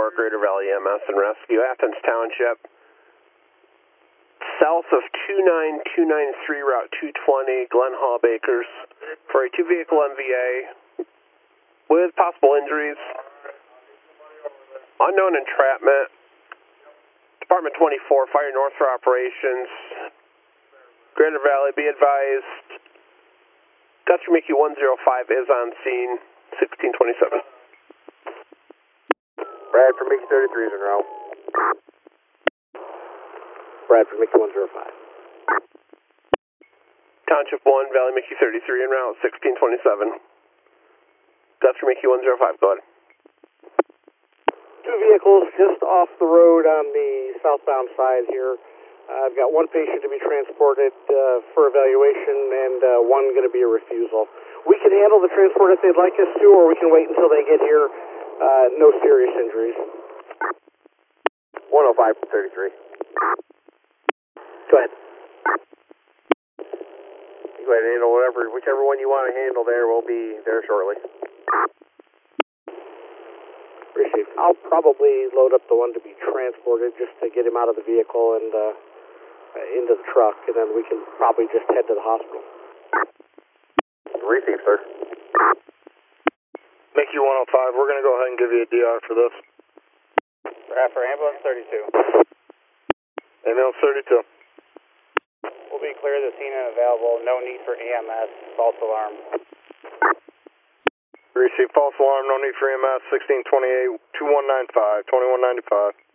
Greater Valley EMS and Rescue, Athens Township. South of 29293, Route 220, Glen Hall Bakers, for a two-vehicle MVA with possible injuries, unknown entrapment. Department 24, Fire North for operations. Greater Valley, be advised, Custer Mickey 105 is on scene, 1627. Brad for Mickey 33 is en route. Brad for Mickey 105. Township 1, Valley Mickey 33 en route, 1627. Custer Mickey 105, go ahead. Two vehicles just off the road on the southbound side here. I've got one patient to be transported for evaluation and one going to be a refusal. We can handle the transport if they'd like us to, or we can wait until they get here. No serious injuries. 105 for 33. Go ahead. You go ahead and handle whichever one you want to handle there. We'll be there shortly. Appreciate it. I'll probably load up the one to be transported just to get him out of the vehicle and into the truck, and then we can probably just head to the hospital. Receive, sir. Mickey 105, we're going to go ahead and give you a DR for this. For ambulance 32. Ambulance 32. We'll be clear of the scene and available. No need for EMS. False alarm. Receive false alarm. No need for EMS. 1628 2195 2195.